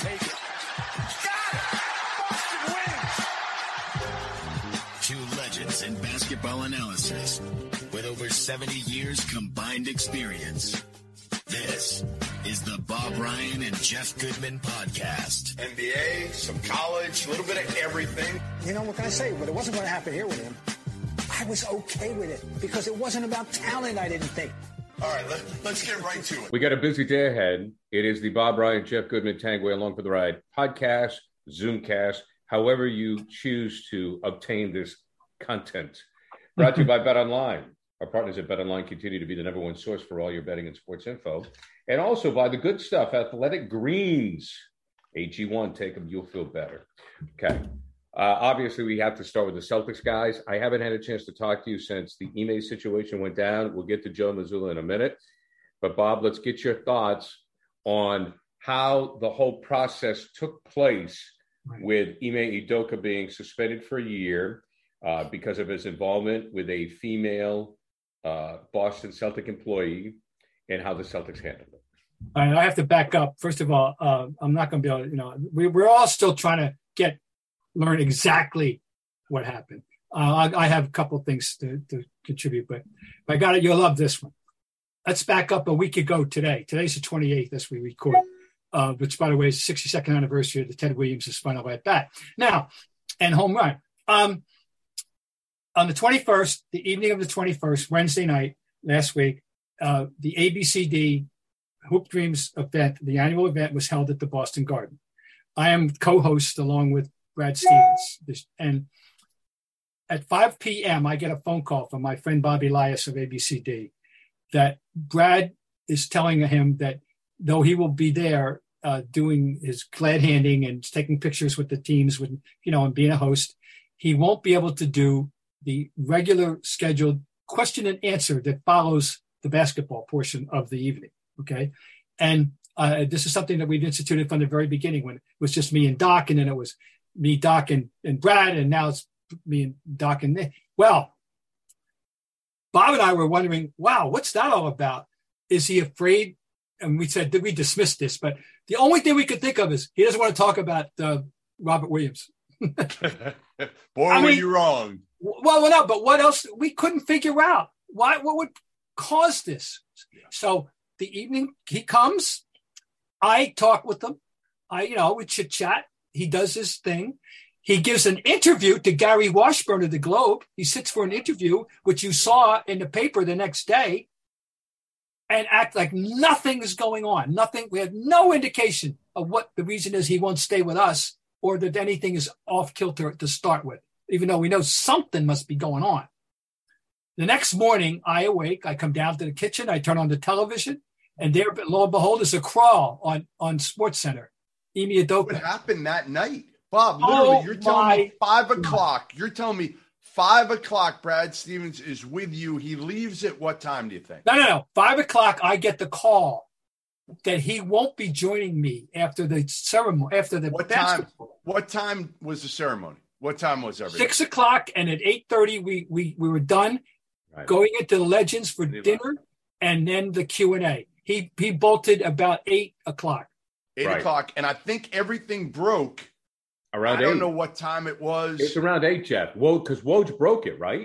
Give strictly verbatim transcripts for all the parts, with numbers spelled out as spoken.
take it. Got it! Boston wins! Two legends in basketball analysis with over seventy years combined experience. This is the Bob Ryan and Jeff Goodman podcast. N B A, some college, a little bit of everything. You know, what can I say? But it wasn't going to happen here with him. I was okay with it because it wasn't about talent, I didn't think. All right, let, let's get right to it. We got a busy day ahead. It is the Bob Ryan, Jeff Goodman, Tangway Along for the Ride podcast, Zoomcast, however you choose to obtain this content. Brought to you by BetOnline. Our partners at BetOnline continue to be the number one source for all your betting and sports info. And also by the good stuff, Athletic Greens. A G one, take them, you'll feel better. Okay. Uh, obviously, we have to start with the Celtics, guys. I haven't had a chance to talk to you since the Ime situation went down. We'll get to Joe Mazzulla in a minute. But, Bob, let's get your thoughts on how the whole process took place with Ime Udoka being suspended for a year uh, because of his involvement with a female uh, Boston Celtic employee and how the Celtics handled it. All right, I have to back up. First of all, uh, I'm not going to be able to, you know, we, we're all still trying to get learn exactly what happened. Uh, I, I have a couple of things to, to contribute, but, but I got it. You'll love this one. Let's back up a week ago today. Today's the twenty-eighth as we record, uh, which, by the way, is the sixty-second anniversary of the Ted Williams' final at bat. Now, and home run. Um, on the twenty-first, the evening of the twenty-first, Wednesday night, last week, uh, the A B C D Hoop Dreams event, the annual event, was held at the Boston Garden. I am co-host along with Brad Stevens. And at five p.m., I get a phone call from my friend Bobby Elias of A B C D that Brad is telling him that though he will be there uh, doing his glad handing and taking pictures with the teams, with you know, and being a host, he won't be able to do the regular scheduled question and answer that follows the basketball portion of the evening. Okay. And uh, this is something that we've instituted from the very beginning when it was just me and Doc, and then it was me, Doc, and, and Brad, and now it's me and Doc and Nick. Well, Bob and I were wondering, wow, what's that all about? Is he afraid? And we said, did we dismiss this? But the only thing we could think of is he doesn't want to talk about uh, Robert Williams. Boy, I were mean, you wrong. Well, well, no, but what else? We couldn't figure out why. What would cause this? Yeah. So the evening he comes, I talk with him. I, you know, we chit chat. He does his thing. He gives an interview to Gary Washburn of the Globe. He sits for an interview, which you saw in the paper the next day, and act like nothing is going on. Nothing. We have no indication of what the reason is he won't stay with us or that anything is off kilter to start with, even though we know something must be going on. The next morning, I awake. I come down to the kitchen. I turn on the television, and there, lo and behold, is a crawl on, on SportsCenter. Ime Udoka. What happened that night? Bob, literally, oh, you're telling my. me five o'clock. You're telling me five o'clock Brad Stevens is with you. He leaves at what time, do you think? No, no, no. Five o'clock, I get the call that he won't be joining me after the ceremony, after the What basketball. time, what time was the ceremony? What time was everything? Six o'clock, and at eight thirty, we, we, we were done right. Going into the Legends for dinner and then the Q and A. He, he bolted about eight o'clock. Eight right. o'clock, and I think everything broke around. I eight. don't know what time it was. It's around eight, Jeff. Whoa, because Woj broke it, right?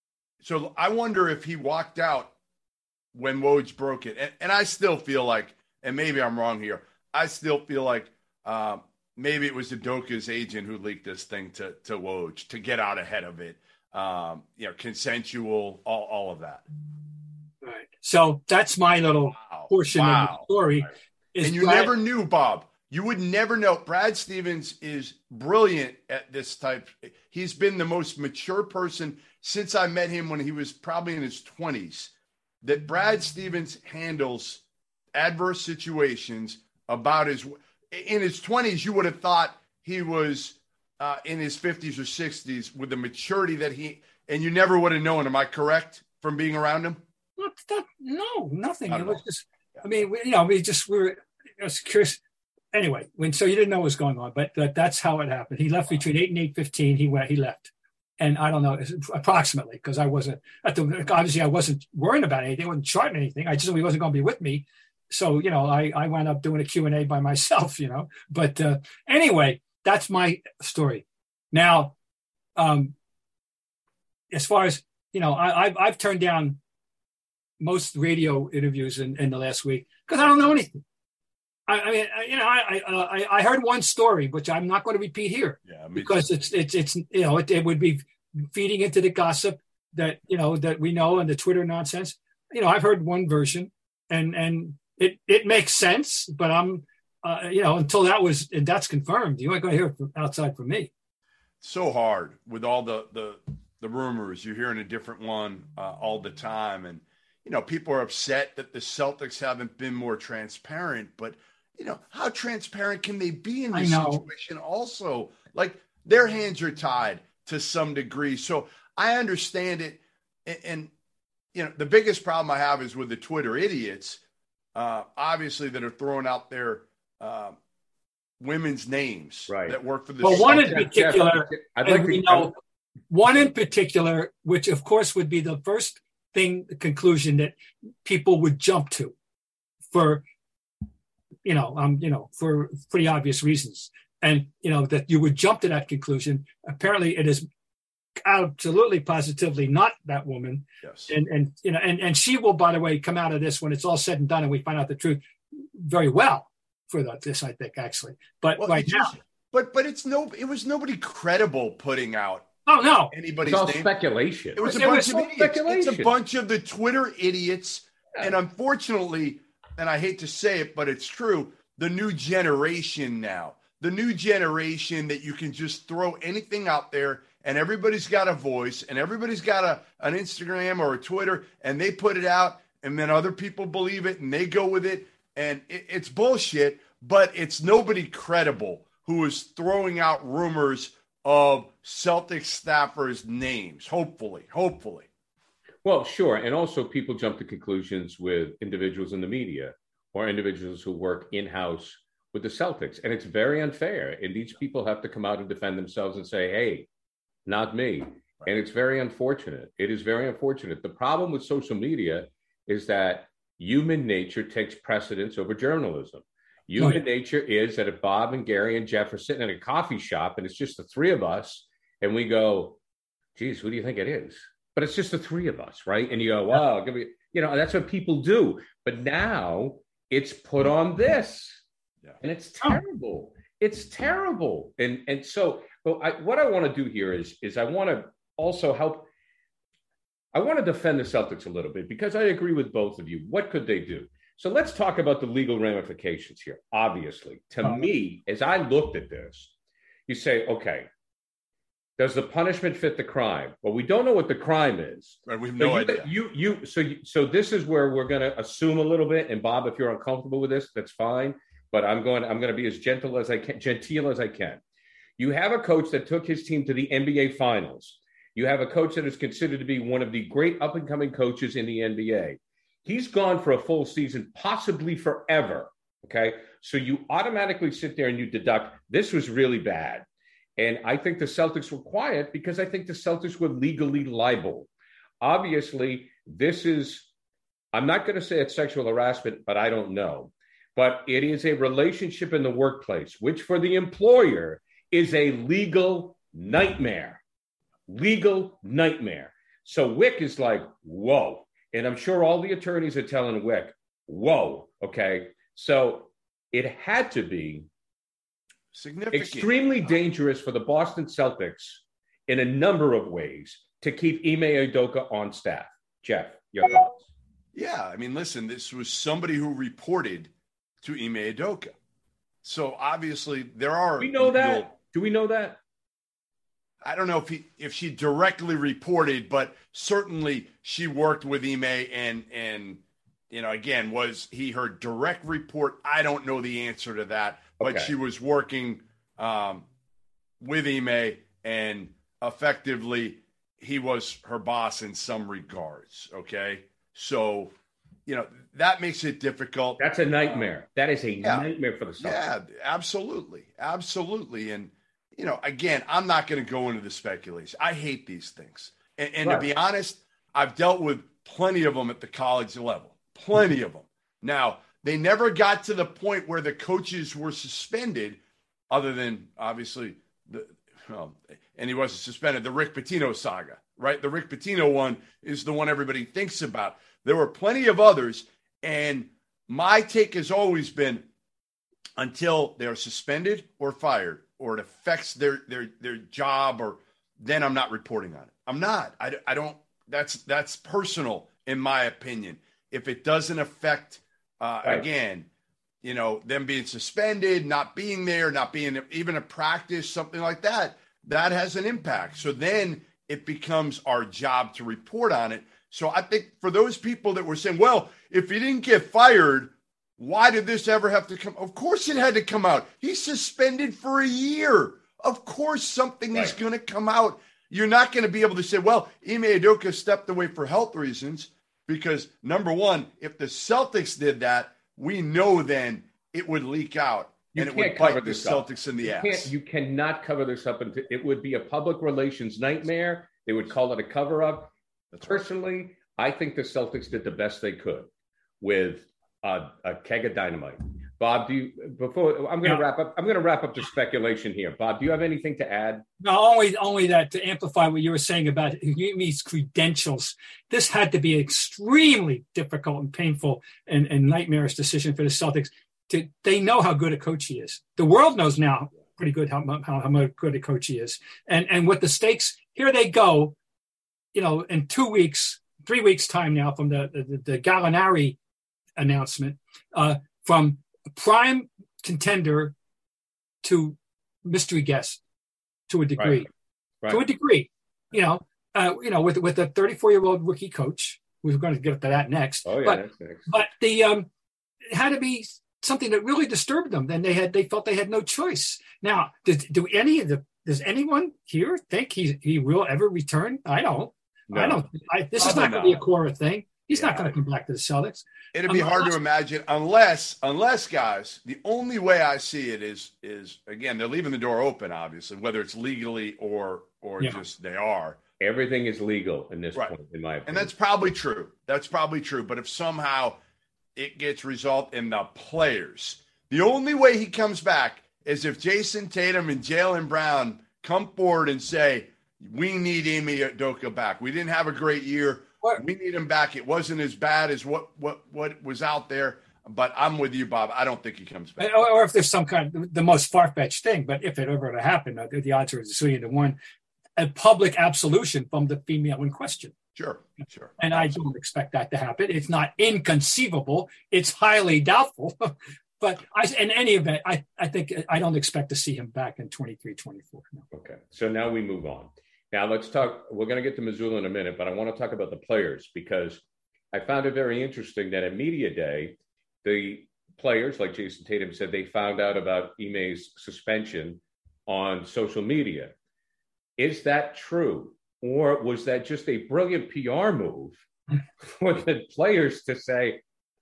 So I wonder if he walked out when Woj broke it, and, and I still feel like, and maybe I'm wrong here, I still feel like uh, maybe it was Udoka's agent who leaked this thing to to Woj to get out ahead of it. Um, you know, consensual, all all of that. Right. So that's my little wow. portion wow. of the story. Right. And you Brad, never knew, Bob. You would never know. Brad Stevens is brilliant at this type. He's been the most mature person since I met him when he was probably in his twenties. That Brad Stevens handles adverse situations about his – in his twenties, you would have thought he was uh, in his fifties or sixties with the maturity that he – and you never would have known. Am I correct from being around him? Well, that, no, nothing. It was just – I mean, we, you know, we just – we were – I was curious. Anyway, when so you didn't know what was going on, but that, that's how it happened. He left between eight and eight fifteen. He went. He left, and I don't know approximately because I wasn't at the. Obviously, I wasn't worrying about anything. I wasn't charting anything. I just knew he wasn't going to be with me. so, you know, I, I wound up doing a Q and A by myself, you know. But uh, anyway, that's my story. Now, um, as far as, you know, I, I've, I've turned down most radio interviews in, in the last week because I don't know anything. I, I mean, you know, I, I I heard one story, which I'm not going to repeat here, Yeah, because it's it's it's you know it, it would be feeding into the gossip that you know that we know and the Twitter nonsense. You know, I've heard one version, and and it it makes sense, but I'm uh, you know until that was and that's confirmed, you ain't going to hear it from outside from me. So hard with all the the the rumors. You're hearing a different one uh, all the time, and you know people are upset that the Celtics haven't been more transparent, but. You know, how transparent can they be in this situation? Also, like their hands are tied to some degree. So I understand it. And, and you know, the biggest problem I have is with the Twitter idiots, uh, obviously, that are throwing out their uh, women's names right. that work for the Well, Celtics. one in particular, I'd like and we to know, one in particular, which of course would be the first thing, the conclusion that people would jump to for you know, um, you know, for pretty obvious reasons. And, you know, that you would jump to that conclusion. Apparently it is absolutely positively not that woman. Yes. And, and, you know, and, and she will, by the way, come out of this when it's all said and done and we find out the truth very well for that, this, I think, actually. But well, right just, now. But, but it's no, it was nobody credible putting out. Oh, no. Anybody's it's all name. speculation. It was a it bunch was of idiots. It's a speculation. bunch of the Twitter idiots. Yeah. And unfortunately, and I hate to say it, but it's true, the new generation now, the new generation that you can just throw anything out there and everybody's got a voice and everybody's got a an Instagram or a Twitter and they put it out and then other people believe it and they go with it. And it, it's bullshit, but it's nobody credible who is throwing out rumors of Celtics staffers' names, hopefully, hopefully. Well, sure. And also people jump to conclusions with individuals in the media or individuals who work in-house with the Celtics. And it's very unfair. And these people have to come out and defend themselves and say, hey, not me. Right. And it's very unfortunate. It is very unfortunate. The problem with social media is that human nature takes precedence over journalism. Human right. nature is that if Bob and Gary and Jeff are sitting in a coffee shop and it's just the three of us and we go, geez, who do you think it is? But it's just the three of us, right? And you go, wow, give me, you know, that's what people do. But now it's put on this, yeah. and it's terrible. It's terrible. And and so, but I, what I want to do here is is I want to also help. I want to defend the Celtics a little bit because I agree with both of you. What could they do? So let's talk about the legal ramifications here. Obviously, to oh. me, as I looked at this, you say, okay. Does the punishment fit the crime? Well, we don't know what the crime is. Right, we have so no you, idea. You, you, so, you, so this is where we're going to assume a little bit. And Bob, if you're uncomfortable with this, that's fine. But I'm going, I'm going to be as gentle as I can, genteel as I can. You have a coach that took his team to the N B A Finals. You have a coach that is considered to be one of the great up and coming coaches in the N B A. He's gone for a full season, possibly forever. Okay, so you automatically sit there and you deduct this was really bad. And I think the Celtics were quiet because I think the Celtics were legally liable. Obviously, this is, I'm not going to say it's sexual harassment, but I don't know. But it is a relationship in the workplace, which for the employer is a legal nightmare. Legal nightmare. So Wick is like, whoa. And I'm sure all the attorneys are telling Wick, whoa, okay? So it had to be significant, extremely dangerous for the Boston Celtics in a number of ways to keep Ime Udoka on staff. Jeff, your thoughts? Yeah, I mean, listen, this was somebody who reported to Ime Udoka. So obviously there are. We know that. Legal, Do we know that? I don't know if he if she directly reported, but certainly she worked with Ime and and you know again was he her direct report. I don't know the answer to that. But okay. she was working um, with Ime, and effectively, he was her boss in some regards, okay? So, you know, that makes it difficult. That's a nightmare. Uh, that is a yeah, nightmare for the Celtics. Yeah, absolutely. Absolutely. And, you know, again, I'm not going to go into the speculation. I hate these things. And, and right. to be honest, I've dealt with plenty of them at the college level. Plenty of them. Now, they never got to the point where the coaches were suspended, other than obviously the, well, and he wasn't suspended, the Rick Pitino saga, right? The Rick Pitino one is the one everybody thinks about. There were plenty of others. And my take has always been, until they're suspended or fired, or it affects their, their, their job, or then I'm not reporting on it. I'm not, I, I don't, that's, that's personal in my opinion. If it doesn't affect, uh, right. again, you know, them being suspended, not being there, not being even a practice, something like that, that has an impact. So then it becomes our job to report on it. So I think for those people that were saying, well, if he didn't get fired, why did this ever have to come? Of course it had to come out. He's suspended for a year. Of course something right. is going to come out. You're not going to be able to say, well, Ime Udoka stepped away for health reasons, because number one, if the Celtics did that, we know then it would leak out you and it can't would cover bite the this up. Celtics in the you ass. Can't, you cannot cover this up. Into, it would be a public relations nightmare. They would call it a cover-up. That's Personally, right. I think the Celtics did the best they could with a, a keg of dynamite. Bob, do you, before I'm going to yeah. wrap up, I'm going to wrap up the speculation here. Bob, do you have anything to add? No, only, only that to amplify what you were saying about Ime's credentials. This had to be an extremely difficult and painful and, and nightmarish decision for the Celtics. To, they know how good a coach he is. The world knows now pretty good how, how, how good a coach he is. And, and with the stakes, here they go, you know, in two weeks, three weeks time now from the, the, the Gallinari announcement, uh, from prime contender to mystery guest to a degree, right. Right. to a degree, you know, uh, you know, with, with a thirty-four year old rookie coach, we're going to get to that next, oh, yeah, but, that's next. but the, um, it had to be something that really disturbed them. Then they had, they felt they had no choice. Now, did, do any of the, does anyone here think he, he will ever return? I don't, no. I don't, I, this Probably is not going to be a Cora thing. He's yeah. not going to come back to the Celtics. It'd be hard to imagine unless, unless guys, the only way I see it is, is again, they're leaving the door open, obviously, whether it's legally or, or Yeah. just they are. Everything is legal in this Right. point, in my opinion. And that's probably true. That's probably true. But if somehow it gets resolved in the players, the only way he comes back is if Jason Tatum and Jaylen Brown come forward and say, we need Ime Udoka back. We didn't have a great year. What? We need him back. It wasn't as bad as what, what, what was out there. But I'm with you, Bob. I don't think he comes back. Or, or if there's some kind of the most far-fetched thing, but if it ever to happen, the, the odds are a zillion to one, a public absolution from the female in question. Sure, sure. And I don't expect that to happen. It's not inconceivable. It's highly doubtful. But I, in any event, I, I think I don't expect to see him back in twenty-three, twenty-four. No. Okay. So now we move on. Now let's talk, we're going to get to Missoula in a minute, but I want to talk about the players, because I found it very interesting that at Media Day, the players, like Jason Tatum said, they found out about Ime's suspension on social media. Is that true? Or was that just a brilliant P R move for the players to say,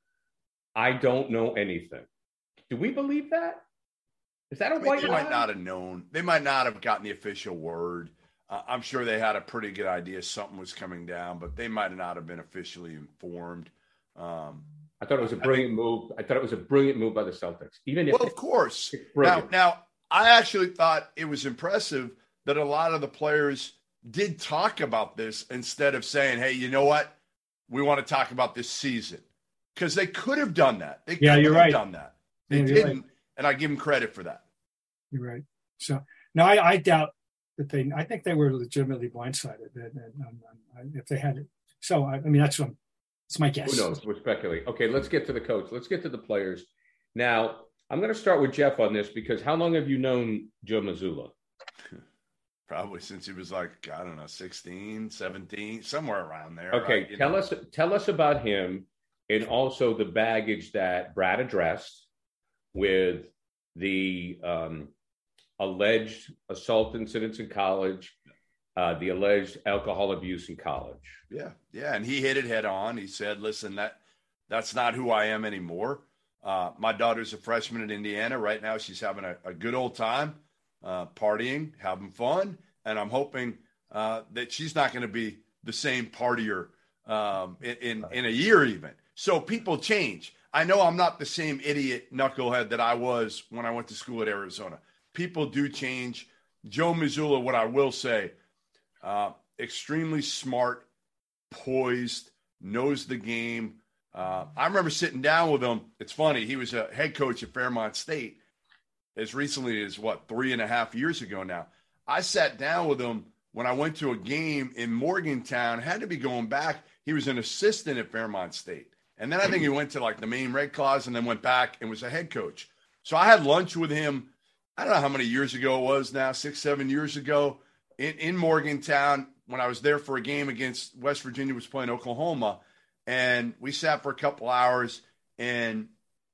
I don't know anything? Do we believe that? Is that a I mean, white they lie? might not have known. They might not have gotten the official word. Uh, I'm sure they had a pretty good idea something was coming down, but they might not have been officially informed. Um, I thought it was a brilliant think, move. I thought it was a brilliant move by the Celtics. Even if well, of course. Now, now, I actually thought it was impressive that a lot of the players did talk about this instead of saying, hey, you know what? We want to talk about this season. Because they could have done that. They yeah, could you're have right. done that. They yeah, didn't, right. and I give them credit for that. You're right. So, no, I, I doubt that they, I think they were legitimately blindsided that, that, um, um, if they had it. So, I, I mean, that's what I'm, it's my guess. Who knows? We're speculating. Okay, let's get to the coach. Let's get to the players. Now, I'm going to start with Jeff on this, because how long have you known Joe Mazzulla? Probably since he was like, I don't know, sixteen, seventeen, somewhere around there. Okay, right? tell know? us tell us about him, and also the baggage that Brad addressed with the um, alleged assault incidents in college, uh, the alleged alcohol abuse in college. Yeah, yeah, and he hit it head on. He said, listen, that that's not who I am anymore. Uh, my daughter's a freshman in Indiana. Right now, she's having a, a good old time. Uh, partying, having fun, and I'm hoping uh, that she's not going to be the same partier um, in, in in a year even, So people change. I know I'm not the same idiot knucklehead that I was when I went to school at Arizona. People do change. Joe Mazzulla, what I will say, uh, extremely smart, poised, knows the game. Uh, I remember sitting down with him. It's funny. He was a head coach at Fairmont State as recently as, what, three and a half years ago now. I sat down with him when I went to a game in Morgantown. Had to be going back. He was an assistant at Fairmont State. And then I think he went to like the Maine Red Claws and then went back and was a head coach. So I had lunch with him, I don't know how many years ago it was now, six, seven years ago in, in Morgantown when I was there for a game against West Virginia was playing Oklahoma. And we sat for a couple hours and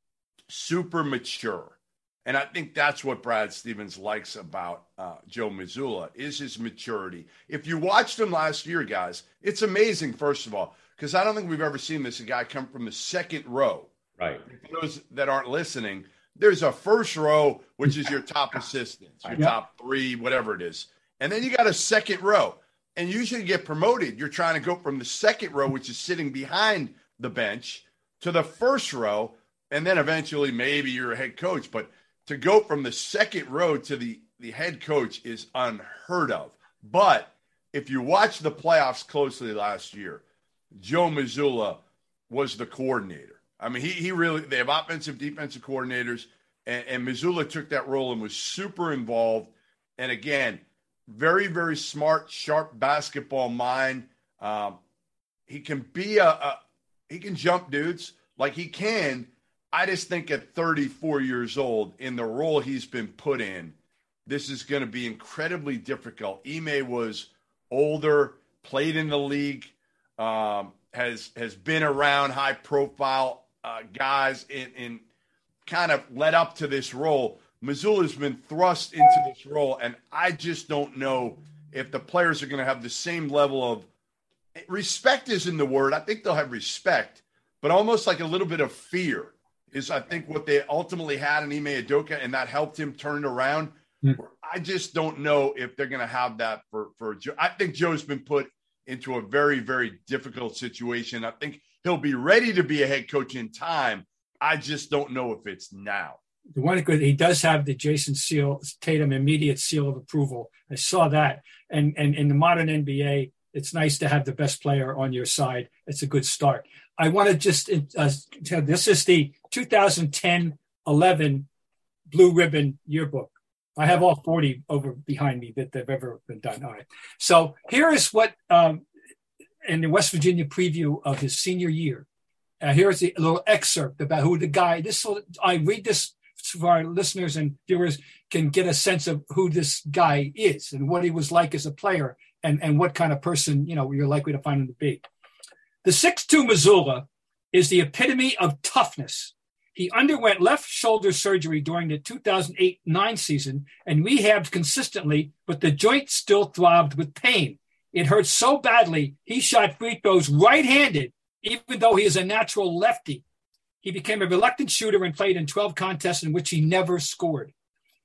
super mature. And I think that's what Brad Stevens likes about uh, Joe Mazzulla is his maturity. If you watched him last year, guys, it's amazing, first of all, because I don't think we've ever seen this a guy come from the second row. Right. For those that aren't listening, there's a first row, which is your top assistants, your Yep. top three, whatever it is. And then you got a second row. And usually you get promoted. You're trying to go from the second row, which is sitting behind the bench, to the first row. And then eventually maybe you're a head coach. But to go from the second row to the, the head coach is unheard of. But if you watch the playoffs closely last year, Joe Mazzulla was the coordinator. I mean, he he really, they have offensive, defensive coordinators, and, and Mazzulla took that role and was super involved. And again, very, very smart, sharp basketball mind. Um, he can be a, a, he can jump dudes like he can. I just think at thirty-four years old, in the role he's been put in, this is going to be incredibly difficult. Ime was older, played in the league, um, has has been around high-profile uh, guys in, in kind of led up to this role. Mazzulla's been thrust into this role, and I just don't know if the players are going to have the same level of – respect isn't the word. I think they'll have respect, but almost like a little bit of fear is I think what they ultimately had in Ime Udoka, and that helped him turn it around. Mm. I just don't know if they're going to have that for, for Joe. I think Joe's been put into a very, very difficult situation. I think he'll be ready to be a head coach in time. I just don't know if it's now. The one good, he does have the Jason seal, Tatum immediate seal of approval. I saw that. And, and in the modern N B A, it's nice to have the best player on your side. It's a good start. I want to just uh, tell this is the two thousand ten eleven Blue Ribbon yearbook. I have all forty over behind me that they've ever been done. All right. So here is what, um, in the West Virginia preview of his senior year, uh, here's a little excerpt about who the guy, this. I read this so our listeners and viewers can get a sense of who this guy is and what he was like as a player and, and what kind of person, you know, you're likely to find him to be. The six two Mazzulla is the epitome of toughness. He underwent left shoulder surgery during the two thousand eight nine season and rehabbed consistently, but the joint still throbbed with pain. It hurt so badly, he shot free throws right-handed, even though he is a natural lefty. He became a reluctant shooter and played in twelve contests in which he never scored.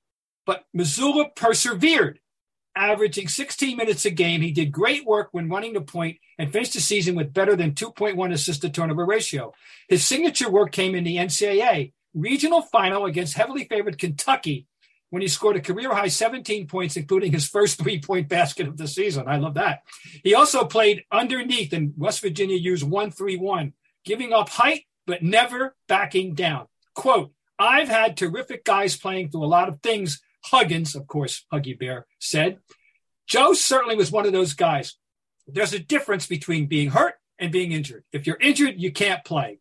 But Mazzulla persevered, averaging sixteen minutes a game. He did great work when running the point and finished the season with better than two point one assist-to-turnover ratio. His signature work came in the N C double A regional final against heavily favored Kentucky when he scored a career-high seventeen points, including his first three-point basket of the season. I love that. He also played underneath, and West Virginia used one three one, giving up height but never backing down. Quote, I've had terrific guys playing through a lot of things, Huggins, of course, Huggy Bear, said. Joe certainly was one of those guys. There's a difference between being hurt and being injured. If you're injured, you can't play.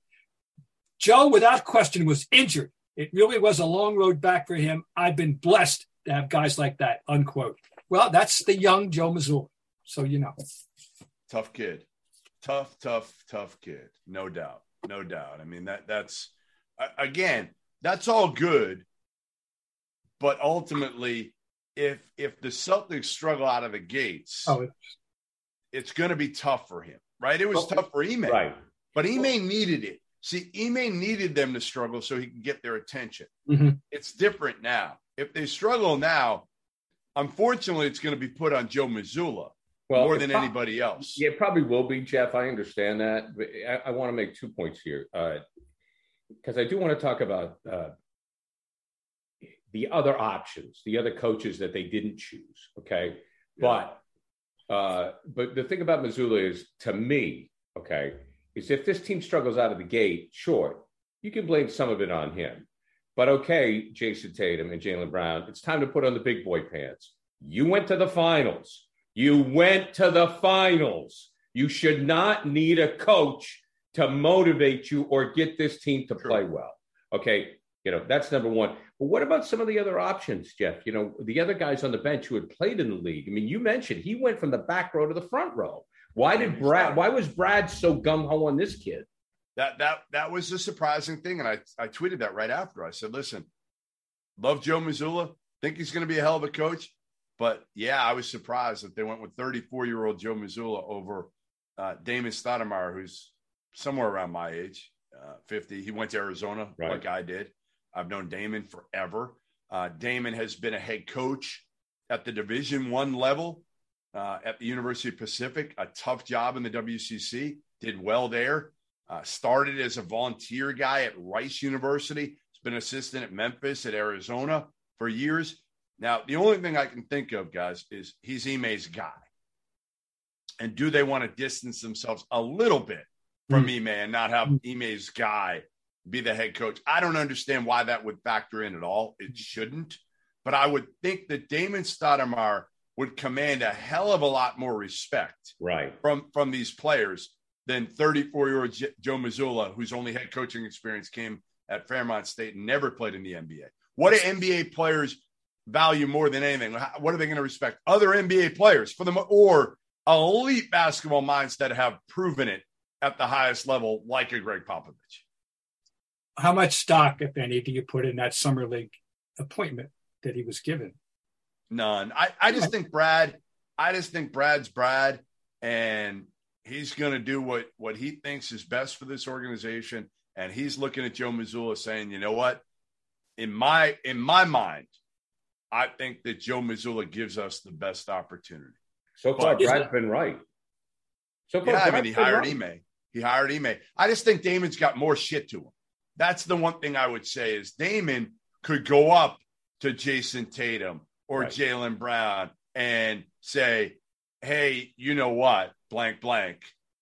Joe, without question, was injured. It really was a long road back for him. I've been blessed to have guys like that, unquote. Well, that's the young Joe Mazzulla. So, you know. Tough kid. Tough, tough, tough kid. No doubt. No doubt. I mean, that that's, again, that's all good. But ultimately, if if the Celtics struggle out of the gates, oh, it's, it's going to be tough for him, right? It was well, tough for Ime. Right. But Ime needed it. See, Ime needed them to struggle so he could get their attention. Mm-hmm. It's different now. If they struggle now, unfortunately, it's going to be put on Joe Mazzulla. well, more than pro- anybody else. Yeah, it probably will be, Jeff. I understand that. But I, I want to make two points here because uh, I do want to talk about uh, the other options, the other coaches that they didn't choose. Okay. Yeah. But uh, but the thing about Mazzulla is, to me, okay, is if this team struggles out of the gate, sure, you can blame some of it on him. But okay, Jason Tatum and Jaylen Brown, it's time to put on the big boy pants. You went to the finals. You went to the finals. You should not need a coach to motivate you or get this team to play well. Okay, you know, that's number one. But what about some of the other options, Jeff? You know, the other guys on the bench who had played in the league. I mean, you mentioned he went from the back row to the front row. Why did Brad, why was Brad so gung-ho on this kid? That that that was a surprising thing. And I, I tweeted that right after. I said, listen, love Joe Mazzulla. Think he's going to be a hell of a coach. But, yeah, I was surprised that they went with thirty-four-year-old Joe Mazzulla over uh, Damon Stoudemire, who's somewhere around my age, uh, fifty. He went to Arizona right. like I did. I've known Damon forever. Uh, Damon has been a head coach at the Division One level uh, at the University of Pacific, a tough job in the W C C, did well there. Uh, started as a volunteer guy at Rice University. He's been assistant at Memphis, at Arizona for years. Now, the only thing I can think of, guys, is he's Ime's guy. And do they want to distance themselves a little bit from mm. Ime and not have Ime's guy be the head coach? I don't understand why that would factor in at all. It shouldn't. But I would think that Damon Stoudemire would command a hell of a lot more respect right. from, from these players than thirty-four-year-old J- Joe Mazzulla, whose only head coaching experience came at Fairmont State and never played in the N B A. What do N B A players value more than anything? What are they going to respect? Other N B A players for them, or elite basketball minds that have proven it at the highest level, like a Greg Popovich. How much stock, if any, do you put in that summer league appointment that he was given? None. I, I just think Brad, I just think Brad's Brad, and he's going to do what, what he thinks is best for this organization. And he's looking at Joe Mazzulla saying, you know what, in my, in my mind, I think that Joe Mazzulla gives us the best opportunity. So far, but, Brad's been right. So far, yeah, I mean, he hired right. Ime. He hired Ime. I just think Damon's got more shit to him. That's the one thing I would say is Damon could go up to Jason Tatum or right. Jaylen Brown and say, hey, you know what, blank, blank,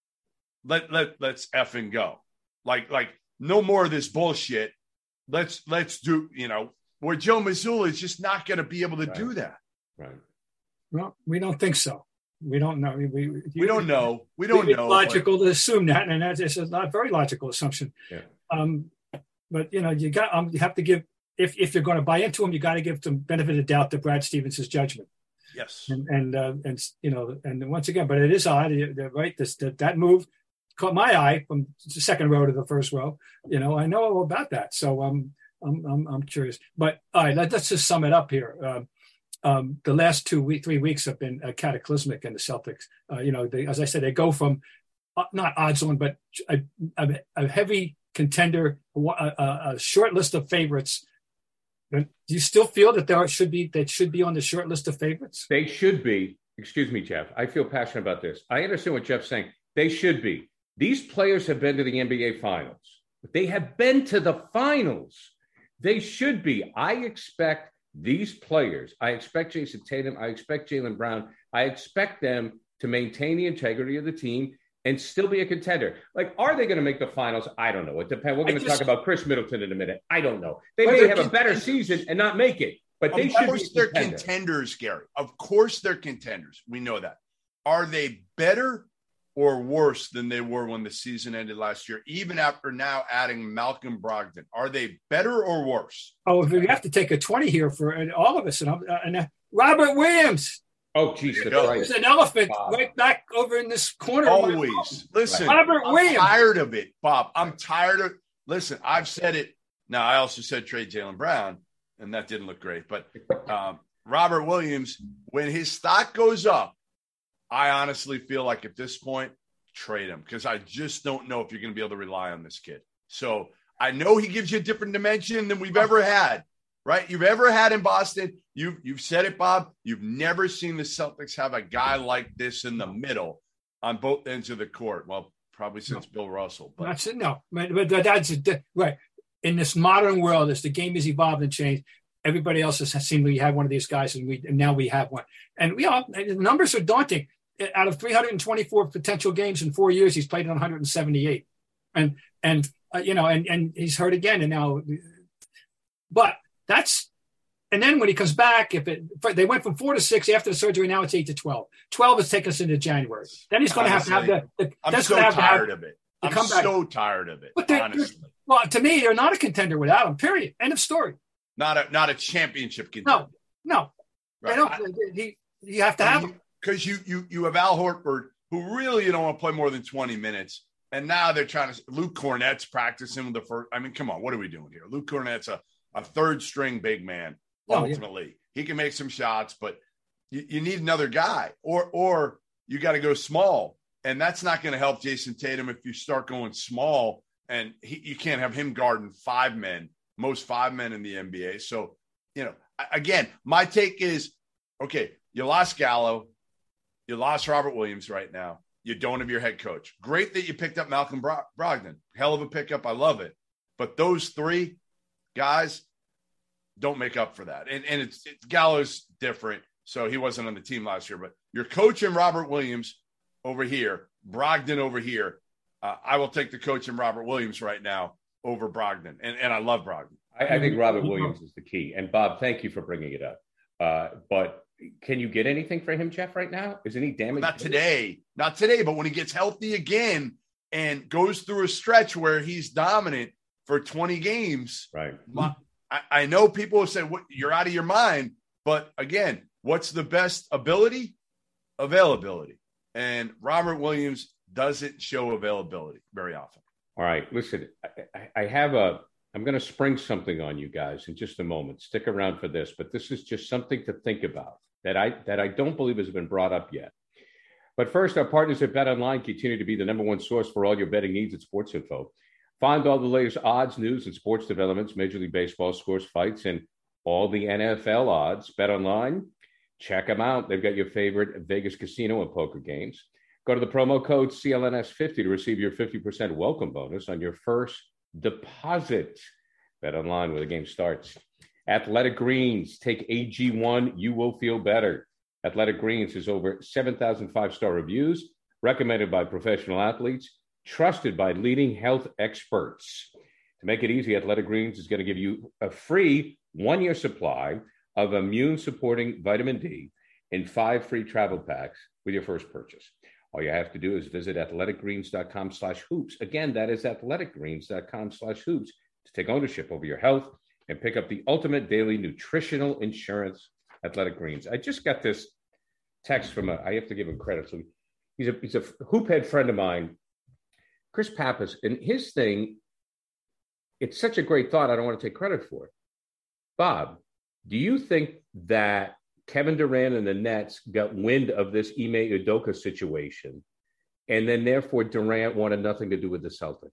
let, let, let's effing go. Like, like no more of this bullshit. Let's, let's do, you know, where Joe Mazzulla is just not going to be able to right. do that. Right. Well, we don't think so. We don't know. We, we, we don't know. We don't it's know. Logical but... to assume that, and that's it's a not very logical assumption. Yeah. Um, but you know, you got um, you have to give if if you're going to buy into him, you got to give some benefit of the doubt to Brad Stevens' judgment. Yes. And and uh, and you know, and once again, but it is odd, right? This that, that move caught my eye from the second row to the first row. You know, I know all about that, so um, I'm I'm I'm curious. But all right, let, let's just sum it up here. Um, Um, the last two week, three weeks have been uh, cataclysmic in the Celtics. Uh, you know, they, as I said, they go from uh, not odds on, but a, a, a heavy contender, a, a, a short list of favorites. Do you still feel that there should be that should be on the short list of favorites? They should be. Excuse me, Jeff. I feel passionate about this. I understand what Jeff's saying. They should be. These players have been to the N B A Finals. They have been to the finals. They should be. I expect. These players, I expect Jason Tatum, I expect Jaylen Brown, I expect them to maintain the integrity of the team and still be a contender. Like, are they going to make the finals? I don't know. It depends. We're going to talk about Chris Middleton in a minute. I don't know. They may have a better season and not make it, but they should be. Of course, they're contenders, Gary. Of course, they're contenders. We know that. Are they better or worse than they were when the season ended last year, even after now adding Malcolm Brogdon? Are they better or worse? Oh, we have to take a twenty here for all of us. And, uh, and uh, Robert Williams. Oh, Jesus. There's an elephant Bob. right back over in this corner. Always. Listen, Robert I'm Williams. tired of it, Bob. I'm tired of – listen, I've said it. Now, I also said trade Jaylen Brown, and that didn't look great. But um, Robert Williams, when his stock goes up, I honestly feel like at this point, trade him because I just don't know if you're going to be able to rely on this kid. So I know he gives you a different dimension than we've ever had, right? You've ever had in Boston. You've, you've said it, Bob. You've never seen the Celtics have a guy like this in the middle on both ends of the court. Well, probably since no. Bill Russell. But. That's it. No, but, but that's right. In this modern world, as the game has evolved and changed, everybody else has seemed to have one of these guys, and we and now we have one. And we all the numbers are daunting. Out of three hundred twenty-four potential games in four years, he's played in one hundred seventy-eight, and and uh, you know, and and he's hurt again. And now, but that's, and then when he comes back, if it they went from four to six after the surgery, now it's eight to twelve. Twelve has taken us into January. Then he's going to have to have the. the I'm so have tired have, of it. I'm so tired of it. But honestly, well, to me, they're not a contender without him. Period. End of story. Not a not a championship contender. No, no, right. they don't. I, he, you have to have him because you you you have Al Horford, who really you don't want to play more than twenty minutes, and now they're trying to. Luke Cornett's practicing with the first. I mean, come on, what are we doing here? Luke Cornett's a, a third string big man. Ultimately, oh, yeah. He can make some shots, but you, you need another guy, or or you got to go small, and that's not going to help Jason Tatum if you start going small, and he, you can't have him guarding five men. Most five men in the N B A. So, you know, again, my take is, okay, you lost Gallo. You lost Robert Williams right now. You don't have your head coach. Great that you picked up Malcolm Brogdon. Hell of a pickup. I love it. But those three guys don't make up for that. And, and it's, it's Gallo's different. So he wasn't on the team last year. But you're coaching Robert Williams over here, Brogdon over here. Uh, I will take the coach in Robert Williams right now over Brogdon. And, and I love Brogdon. I, I think Robert Williams is the key. And Bob, thank you for bringing it up. Uh, but can you get anything for him, Jeff, right now? Isn't he damaged? Not today. Not today. But when he gets healthy again and goes through a stretch where he's dominant for twenty games. Right. My, I, I know people have said, what, you're out of your mind. But again, what's the best ability? Availability. And Robert Williams doesn't show availability very often. All right, listen, I, I have a, I'm going to spring something on you guys in just a moment. Stick around for this, but this is just something to think about that I, that I don't believe has been brought up yet. But first, our partners at BetOnline continue to be the number one source for all your betting needs at sports info. Find all the latest odds, news, and sports developments, Major League Baseball scores, fights, and all the N F L odds. BetOnline, check them out. They've got your favorite Vegas casino and poker games. Go to the promo code C L N S fifty to receive your fifty percent welcome bonus on your first deposit. Bet online where the game starts. Athletic Greens. Take A G one. You will feel better. Athletic Greens has over seven thousand five-star reviews, recommended by professional athletes, trusted by leading health experts. To make it easy, Athletic Greens is going to give you a free one-year supply of immune-supporting vitamin D in five free travel packs with your first purchase. All you have to do is visit athleticgreens.com slash hoops. Again, that is athleticgreens.com slash hoops to take ownership over your health and pick up the ultimate daily nutritional insurance. Athletic Greens. I just got this text from a, I have to give him credit. So he's a, he's a hoop head friend of mine, Chris Pappas, and his thing, it's such a great thought. I don't want to take credit for it. Bob, do you think that Kevin Durant and the Nets got wind of this Ime Udoka situation, and then therefore Durant wanted nothing to do with the Celtics?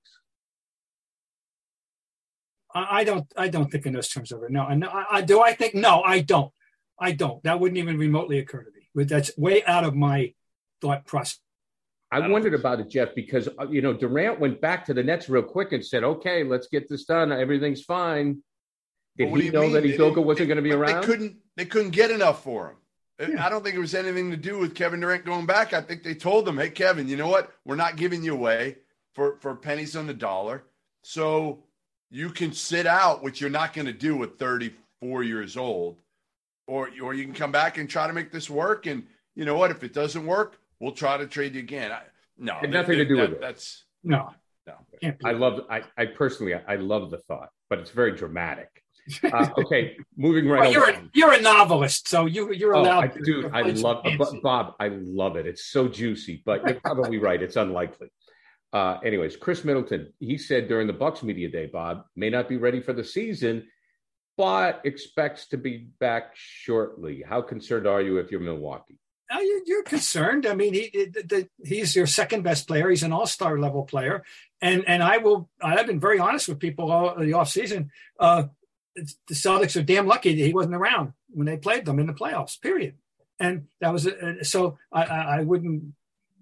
I don't. I don't think in those terms of it. No. And I, I do. I think no. I don't. I don't. That wouldn't even remotely occur to me. But that's way out of my thought process. I, I wondered about it, Jeff, because you know Durant went back to the Nets real quick and said, "Okay, let's get this done. Everything's fine." Did he know mean? that Udoka wasn't going to be around? They couldn't. They couldn't get enough for him. Yeah. I don't think it was anything to do with Kevin Durant going back. I think they told him, "Hey, Kevin, you know what? We're not giving you away for for pennies on the dollar, so you can sit out, which you're not going to do at thirty-four years old, or or you can come back and try to make this work. And you know what? If it doesn't work, we'll try to trade you again." I, no, it had nothing they, to do that, with it. That's no, no. I love. I, I personally, I love the thought, but it's very dramatic. Uh, okay, moving right well, you're on. A, you're a novelist, so you, you're oh, allowed I, to. Dude, I love uh, Bob. I love it. It's so juicy, but you're probably right. It's unlikely. Uh, anyways, Chris Middleton, he said during the Bucks media day, Bob may not be ready for the season, but expects to be back shortly. How concerned are you if you're Milwaukee? Uh, you're concerned. I mean, he the, the, he's your second best player. He's an all-star level player, and and I will. I've been very honest with people all the offseason. Uh, it's, the Celtics are damn lucky that he wasn't around when they played them in the playoffs, period. And that was uh, so I, I, I wouldn't.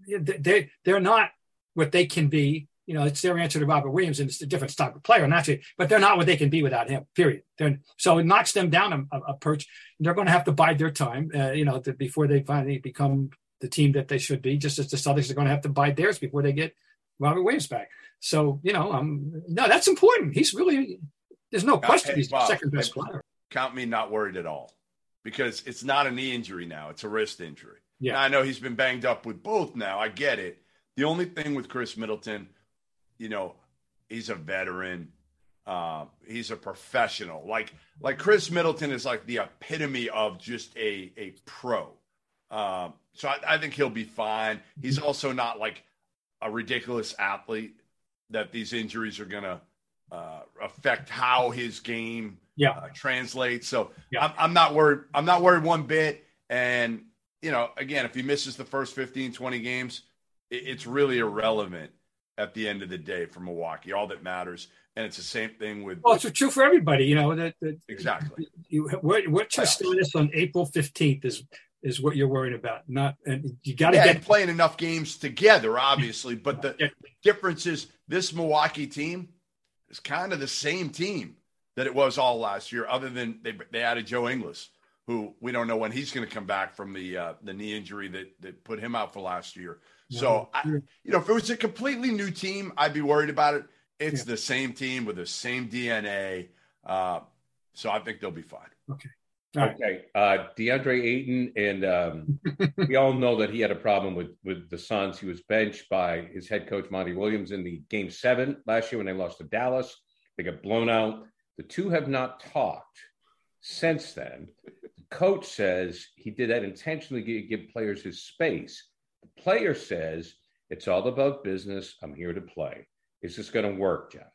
They they're not what they can be. You know, it's their answer to Robert Williams, and it's a different type of player, naturally. But they're not what they can be without him. Period. They're, so it knocks them down a, a perch. They're going to have to bide their time. Uh, you know, to, before they finally become the team that they should be. Just as the Celtics are going to have to bide theirs before they get Robert Williams back. So you know, um, no, that's important. He's really. There's no question he's the second best player. Count me not worried at all, because it's not a knee injury now; it's a wrist injury. Yeah, now, I know he's been banged up with both. Now I get it. The only thing with Chris Middleton, you know, he's a veteran. Uh, he's a professional. Like like Chris Middleton is like the epitome of just a a pro. Um, so I, I think he'll be fine. He's also not like a ridiculous athlete that these injuries are going to uh, affect how his game yeah. uh, translates. So yeah. I'm, I'm not worried. I'm not worried one bit. And, you know, again, if he misses the first fifteen, twenty games, it, it's really irrelevant at the end of the day for Milwaukee. All that matters. And it's the same thing with. Well, it's true for everybody, you know, that, that exactly. You, what, what's your status on April fifteenth is, is what you're worried about. Not, and you got to yeah, get playing enough games together, obviously. But the yeah. difference is this Milwaukee team is kind of the same team that it was all last year, other than they they added Joe Ingles, who we don't know when he's going to come back from the uh, the knee injury that that put him out for last year. Yeah. So, I, you know, if it was a completely new team, I'd be worried about it. It's yeah. the same team with the same D N A. Uh, so I think they'll be fine. Okay. Right. Okay. Uh, DeAndre Ayton, and um, we all know that he had a problem with, with the Suns. He was benched by his head coach, Monty Williams, in the game seven last year when they lost to Dallas. They got blown out. The two have not talked since then. The coach says he did that intentionally to give players his space. The player says, it's all about business. I'm here to play. Is this going to work, Jeff?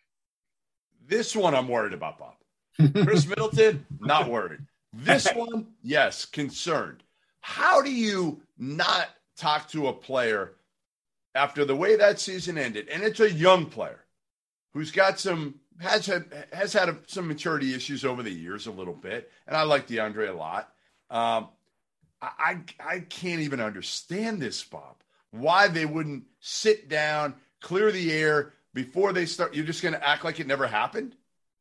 This one I'm worried about, Bob. Chris Middleton, not worried. This one, yes, concerned. How do you not talk to a player after the way that season ended? And it's a young player who's got some, has had, has had a, some maturity issues over the years a little bit. And I like DeAndre a lot. Um, I, I, I can't even understand this, Bob, why they wouldn't sit down, clear the air before they start. You're just going to act like it never happened?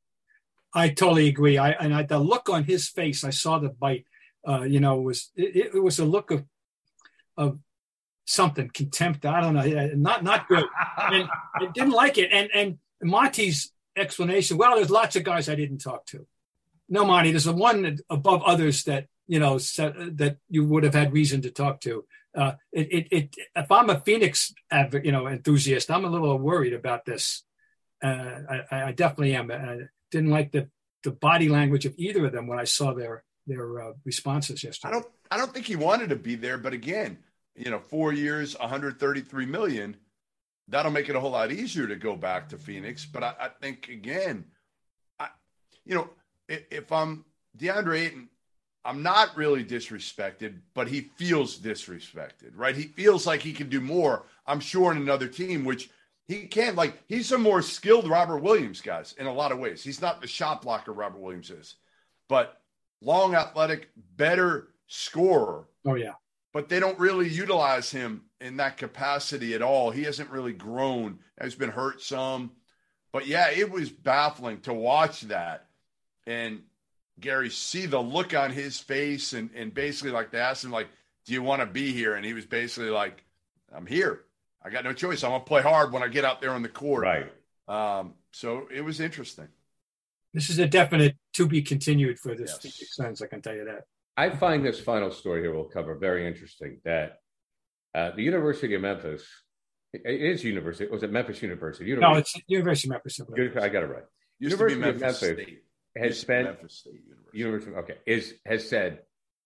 I totally agree. I and I, the look on his face, I saw the bite. Uh, you know, was it, it was a look of of something contempt. I don't know, not not good. And I didn't like it. And and Monty's explanation. Well, there's lots of guys I didn't talk to. No, Monty, there's the one above others that you know that you would have had reason to talk to. Uh, it, it, it if I'm a Phoenix, you know, enthusiast, I'm a little worried about this. Uh, I, I definitely am. I didn't like the, the body language of either of them when I saw their their uh, responses yesterday. I don't I don't think he wanted to be there, but again, you know, four years, one hundred thirty-three million. That'll make it a whole lot easier to go back to Phoenix. But I, I think again, I you know, if, if I'm DeAndre Ayton, I'm not really disrespected, but he feels disrespected, right? He feels like he can do more, I'm sure, in another team, which he can. Like, he's a more skilled Robert Williams, guys, in a lot of ways. He's not the shot blocker Robert Williams is, but long, athletic, better scorer. Oh, yeah. But they don't really utilize him in that capacity at all. He hasn't really grown. He's been hurt some. But, yeah, it was baffling to watch that. And, Gary, see the look on his face and, and basically, like, they asked him, like, do you want to be here? And he was basically like, I'm here. I got no choice. I'm going to play hard when I get out there on the court. Right. Um, so it was interesting. This is a definite to be continued for this Yes. Phoenix Suns, I can tell you that. I find this final story here we'll cover very interesting, that uh, the University of Memphis, it is University, was it Memphis University? University No, it's University of Memphis. I got it right. Used University to be of Memphis Memphis State. has Used to be spent Memphis State University. University, okay, is has said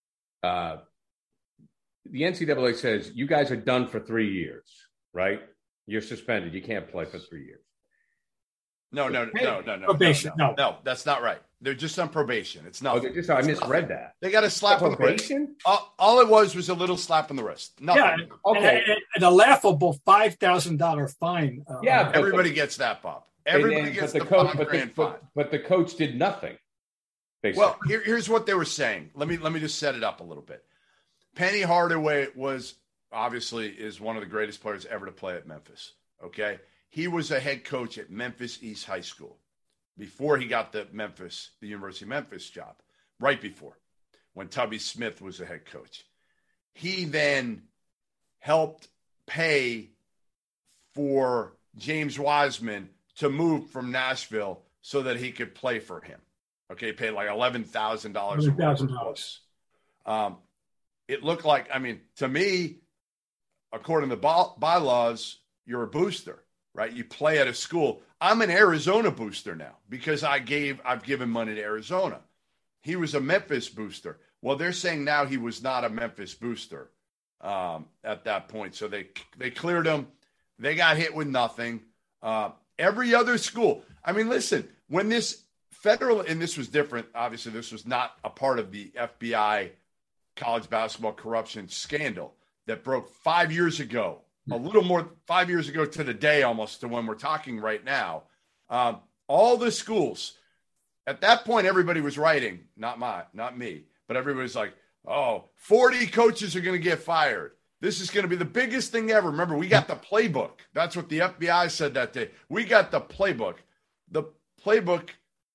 uh, the N C double A says you guys are done for three years, right? You're suspended. You can't play for three years. No, no, no, no, no. Probation, No, no, no. no, that's not right. They're just on probation. It's Oh, not. they just, I misread that. They got a slap on the wrist. Probation? All, all it was was a little slap on the wrist. Nothing. Yeah, Okay. and, and a laughable five thousand dollars fine. Uh, Yeah, but- Everybody gets that, Bob. And Everybody then- gets but the, coach, five but, the, grand fine. but, but the coach did nothing. Basically. Well, here, here's what they were saying. Let me let me just set it up a little bit. Penny Hardaway was obviously is one of the greatest players ever to play at Memphis. Okay, he was a head coach at Memphis East High School before he got the Memphis, the University of Memphis job. Right before, when Tubby Smith was the head coach, he then helped pay for James Wiseman to move from Nashville so that he could play for him. Okay, paid like eleven thousand dollars. eleven thousand dollars. Um, it looked like, I mean, to me, according to by- bylaws, you're a booster, right? You play at a school. I'm an Arizona booster now because I gave, I've given money to Arizona. He was a Memphis booster. Well, they're saying now he was not a Memphis booster um, at that point. So they they cleared him. They got hit with nothing. Uh, every other school. I mean, listen, when this federal, and this was different, obviously this was not a part of the F B I college basketball corruption scandal that broke five years ago, a little more five years ago to the day almost to when we're talking right now. Um, all the schools, at that point, everybody was writing, not my, not me, but everybody's like, oh, forty coaches are going to get fired. This is going to be the biggest thing ever. Remember, we got the playbook. That's what the F B I said that day. We got the playbook. The playbook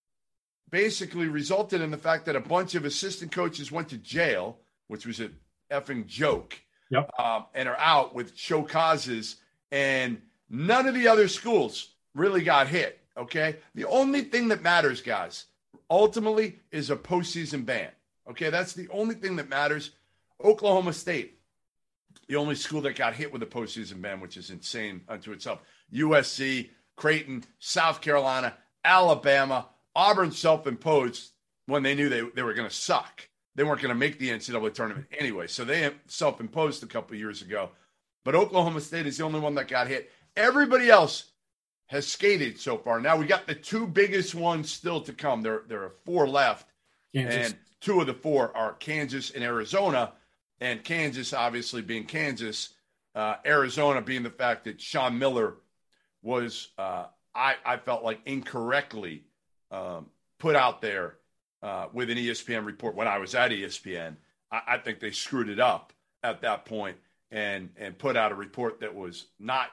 basically resulted in the fact that a bunch of assistant coaches went to jail, which was an effing joke, Yep. um, and are out with show causes, and none of the other schools really got hit, okay? The only thing that matters, guys, ultimately is a postseason ban, okay? That's the only thing that matters. Oklahoma State, the only school that got hit with a postseason ban, which is insane unto itself. U S C, Creighton, South Carolina, Alabama, Auburn self-imposed when they knew they, they were going to suck. They weren't going to make the N C double A tournament anyway, so they self-imposed a couple of years ago. But Oklahoma State is the only one that got hit. Everybody else has skated so far. Now we got the two biggest ones still to come. There, there are four left, Kansas. and two of the four are Kansas and Arizona. And Kansas, obviously, being Kansas, uh, Arizona being the fact that Sean Miller was, uh, I, I felt like, incorrectly um, put out there uh, with an E S P N report when I was at E S P N. I, I think they screwed it up at that point and and put out a report that was not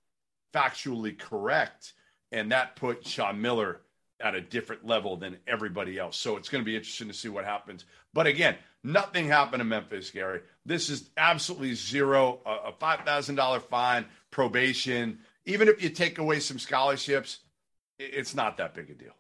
factually correct, and that put Sean Miller at a different level than everybody else. So it's going to be interesting to see what happens. But again, nothing happened in Memphis, Gary. This is absolutely zero, a, a five thousand dollars fine, probation. Even if you take away some scholarships, it's not that big a deal.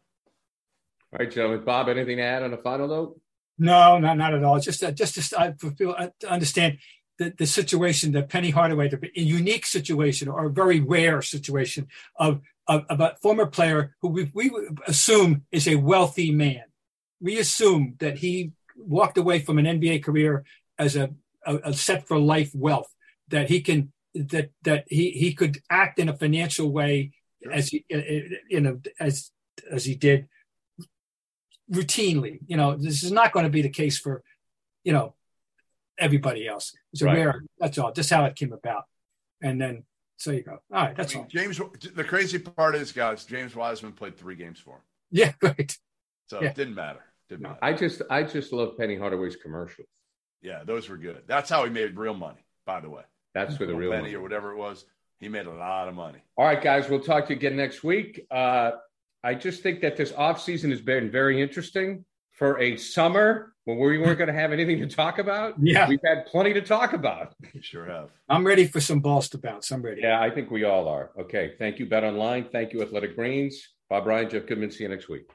All right, gentlemen. Bob, anything to add on a final note? No, not not at all. Just uh, just just uh, for people uh, to understand the, the situation that Penny Hardaway, the a unique situation or a very rare situation of of, of a former player who we, we assume is a wealthy man. We assume that he walked away from an N B A career as a, a, a set for life wealth, that he can that that he he could act in a financial way as he in a as as he did routinely. You know, this is not going to be the case for, you know, everybody else. It's a Right. rare, that's all, just how it came about. And then, so you go. All right, that's I mean, all. James, the crazy part is, guys, James Wiseman played three games for him. Yeah, right. So Yeah. it didn't matter. Didn't matter. I just, I just love Penny Hardaway's commercials. Yeah, those were good. That's how he made real money, by the way. That's where the real Penny money. or whatever it was. He made a lot of money. All right, guys, we'll talk to you again next week. Uh, I just think that this offseason has been very interesting for a summer when we weren't going to have anything to talk about. Yeah. We've had plenty to talk about. We sure have. I'm ready for some balls to bounce. I'm ready. Yeah, I think we all are. Okay. Thank you, Bet Online. Thank you, Athletic Greens. Bob Ryan, Jeff Goodman. See you next week.